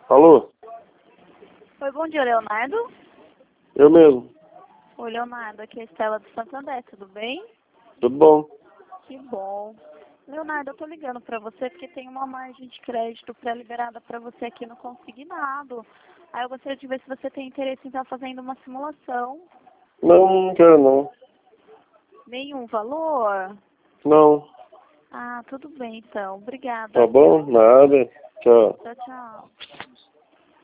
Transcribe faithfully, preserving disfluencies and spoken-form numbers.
Alô? Oi, bom dia, Leonardo. Eu mesmo. Oi, Leonardo, aqui é a Estela do Santander, tudo bem? Tudo bom? Que bom. Leonardo, eu tô ligando pra você porque tem uma margem de crédito pré-liberada pra você aqui no consignado. Aí eu gostaria de ver se você tem interesse em estar fazendo uma simulação. Não, não quero não. Nenhum valor? Não. Ah, tudo bem então. Obrigada, Tá bom? viu? Nada. Tchau. Tchau, tchau.